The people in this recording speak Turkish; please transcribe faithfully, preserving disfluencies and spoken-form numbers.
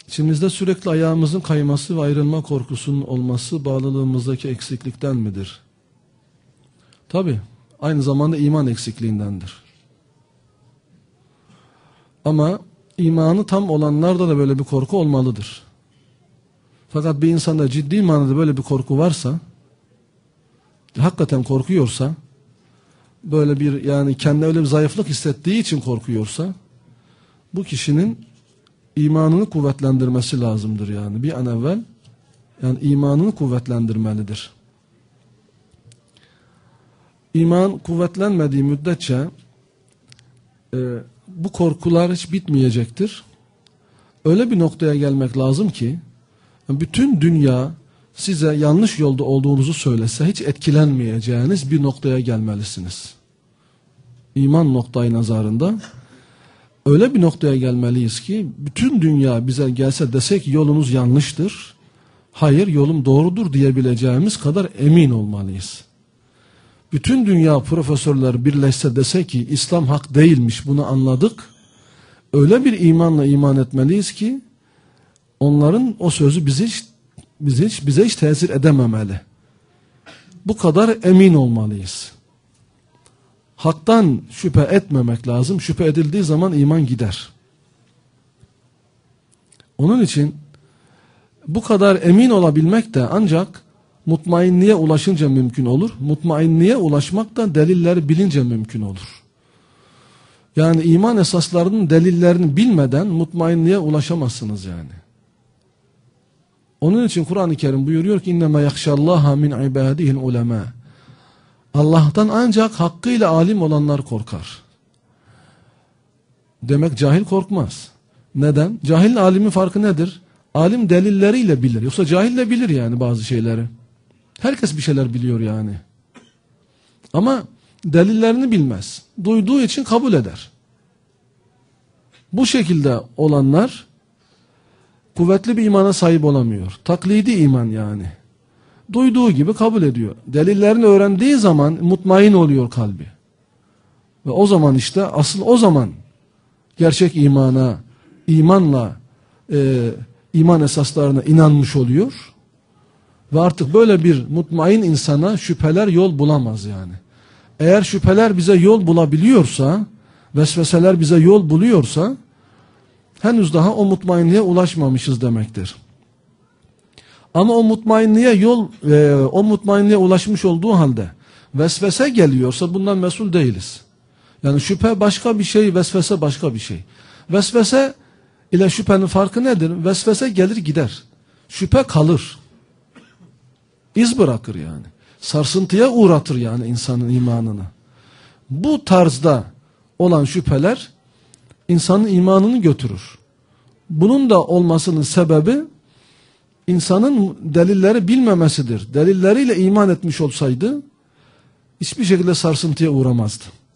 İçimizde sürekli ayağımızın kayması ve ayrılma korkusunun olması bağlılığımızdaki eksiklikten midir? Tabii, aynı zamanda iman eksikliğindendir. Ama imanı tam olanlarda da böyle bir korku olmalıdır. Fakat bir insanda ciddi manada böyle bir korku varsa, hakikaten korkuyorsa, böyle bir yani kendi öyle bir zayıflık hissettiği için korkuyorsa, bu kişinin imanını kuvvetlendirmesi lazımdır yani. Bir an evvel yani imanını kuvvetlendirmelidir. İman kuvvetlenmediği müddetçe e, bu korkular hiç bitmeyecektir. Öyle bir noktaya gelmek lazım ki bütün dünya size yanlış yolda olduğunuzu söylese hiç etkilenmeyeceğiniz bir noktaya gelmelisiniz. İman noktayı nazarında öyle bir noktaya gelmeliyiz ki bütün dünya bize gelse desek yolunuz yanlıştır, hayır yolum doğrudur diyebileceğimiz kadar emin olmalıyız. Bütün dünya profesörler birleşse dese ki İslam hak değilmiş, bunu anladık, öyle bir imanla iman etmeliyiz ki onların o sözü bize hiç, bize hiç, bize hiç tesir edememeli. Bu kadar emin olmalıyız. Haktan şüphe etmemek lazım. Şüphe edildiği zaman iman gider. Onun için bu kadar emin olabilmek de ancak mutmainliğe ulaşınca mümkün olur. Mutmainliğe ulaşmak da delilleri bilince mümkün olur. Yani iman esaslarının delillerini bilmeden mutmainliğe ulaşamazsınız yani. Onun için Kur'an-ı Kerim buyuruyor ki innema yakşallaha min ibadihil ulema. Allah'tan ancak hakkıyla alim olanlar korkar. Demek cahil korkmaz. Neden? Cahil alimin farkı nedir? Alim delilleriyle bilir. Yoksa cahil de bilir yani bazı şeyleri. Herkes bir şeyler biliyor yani. Ama delillerini bilmez. Duyduğu için kabul eder. Bu şekilde olanlar kuvvetli bir imana sahip olamıyor. Taklidi iman yani. Duyduğu gibi kabul ediyor. Delillerini öğrendiği zaman mutmain oluyor kalbi. Ve o zaman işte asıl o zaman gerçek imana, imanla e, iman esaslarına inanmış oluyor. Ve artık böyle bir mutmain insana şüpheler yol bulamaz yani. Eğer şüpheler bize yol bulabiliyorsa, vesveseler bize yol buluyorsa, henüz daha o mutmainliğe ulaşmamışız demektir. Ama o mutmainliğe yol, e, o mutmainliğe ulaşmış olduğu halde vesvese geliyorsa bundan mesul değiliz. Yani şüphe başka bir şey, vesvese başka bir şey. Vesvese ile şüphenin farkı nedir? Vesvese gelir gider. Şüphe kalır. İz bırakır yani. Sarsıntıya uğratır yani insanın imanını. Bu tarzda olan şüpheler insanın imanını götürür. Bunun da olmasının sebebi insanın delilleri bilmemesidir. Delilleriyle iman etmiş olsaydı hiçbir şekilde sarsıntıya uğramazdı.